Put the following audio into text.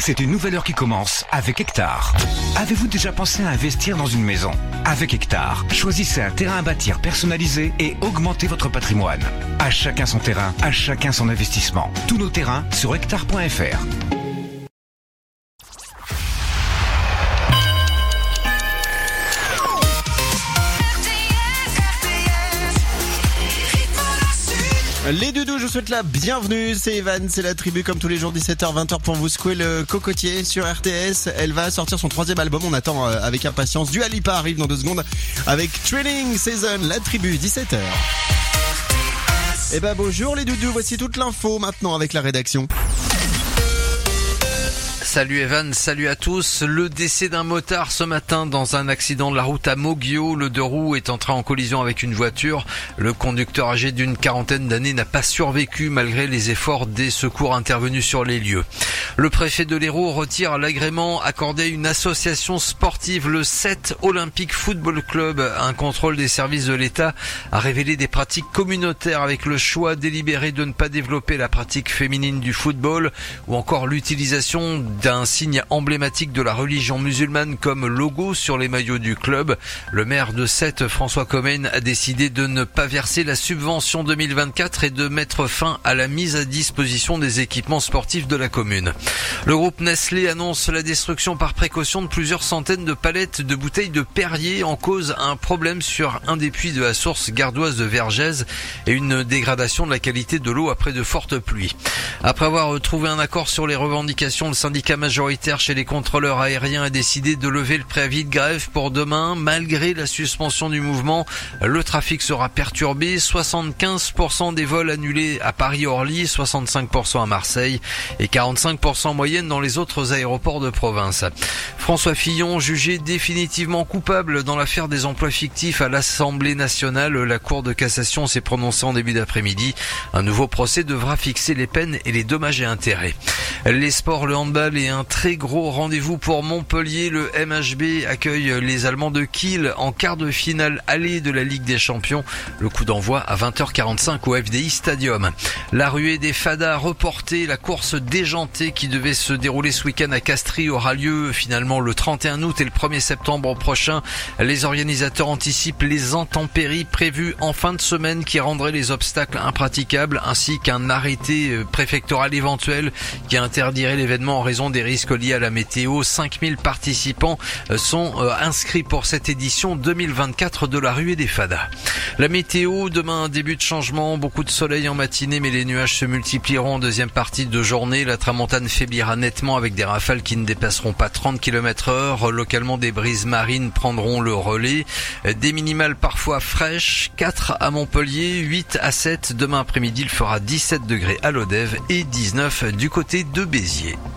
C'est une nouvelle heure qui commence avec Hectare. Avez-vous déjà pensé à investir dans une maison ? Avec Hectare, choisissez un terrain à bâtir personnalisé et augmentez votre patrimoine. À chacun son terrain, à chacun son investissement. Tous nos terrains sur hectare.fr. Les doudous, je vous souhaite la bienvenue, c'est Evan, c'est la tribu comme tous les jours 17h 20h pour vous secouer le cocotier sur RTS. Elle va sortir son 3e album, on attend avec impatience. Dua Lipa arrive dans 2 secondes avec Training Season, la tribu 17h. Eh ben bonjour les doudous, voici toute l'info maintenant avec la rédaction. Salut Evan, salut à tous. Le décès d'un motard ce matin dans un accident de la route à Moguio. Le 2 roues est entré en collision avec une voiture. Le conducteur âgé d'une 40aine d'années n'a pas survécu malgré les efforts des secours intervenus sur les lieux. Le préfet de l'Hérault retire l'agrément accordé à une association sportive, le 7 Olympique Football Club. Un contrôle des services de l'État a révélé des pratiques communautaires avec le choix délibéré de ne pas développer la pratique féminine du football ou encore l'utilisation d'un signe emblématique de la religion musulmane comme logo sur les maillots du club. Le maire de Sète, François Comène, a décidé de ne pas verser la subvention 2024 et de mettre fin à la mise à disposition des équipements sportifs de la commune. Le groupe Nestlé annonce la destruction par précaution de plusieurs centaines de palettes de bouteilles de Perrier en cause un problème sur un des puits de la source gardoise de Vergès et une dégradation de la qualité de l'eau après de fortes pluies. Après avoir trouvé un accord sur les revendications, le syndicat majoritaire chez les contrôleurs aériens a décidé de lever le préavis de grève pour demain. Malgré la suspension du mouvement, le trafic sera perturbé. 75% des vols annulés à Paris-Orly, 65% à Marseille et 45% en moyenne dans les autres aéroports de province. François Fillon, jugé définitivement coupable dans l'affaire des emplois fictifs à l'Assemblée nationale. La Cour de cassation s'est prononcée en début d'après-midi. Un nouveau procès devra fixer les peines et les dommages et intérêts. Les sports, le handball et un très gros rendez-vous pour Montpellier. Le MHB accueille les Allemands de Kiel en quart de finale aller de la Ligue des Champions. Le coup d'envoi à 20h45 au FDI Stadium. La ruée des fadas reportée. La course déjantée qui devait se dérouler ce week-end à Castries aura lieu finalement le 31 août et le 1er septembre prochain. Les organisateurs anticipent les intempéries prévues en fin de semaine qui rendraient les obstacles impraticables ainsi qu'un arrêté préfectoral éventuel qui interdirait l'événement en raison des risques liés à la météo. 5000 participants sont inscrits pour cette édition 2024 de la ruée des fadas. La météo, demain un début de changement, beaucoup de soleil en matinée mais les nuages se multiplieront en deuxième partie de journée. La tramontane faiblira nettement avec des rafales qui ne dépasseront pas 30 km/h. Localement des brises marines prendront le relais. Des minimales parfois fraîches, 4 à Montpellier, 8 à 7. Demain après-midi il fera 17 degrés à Lodève et 19 du côté de Béziers.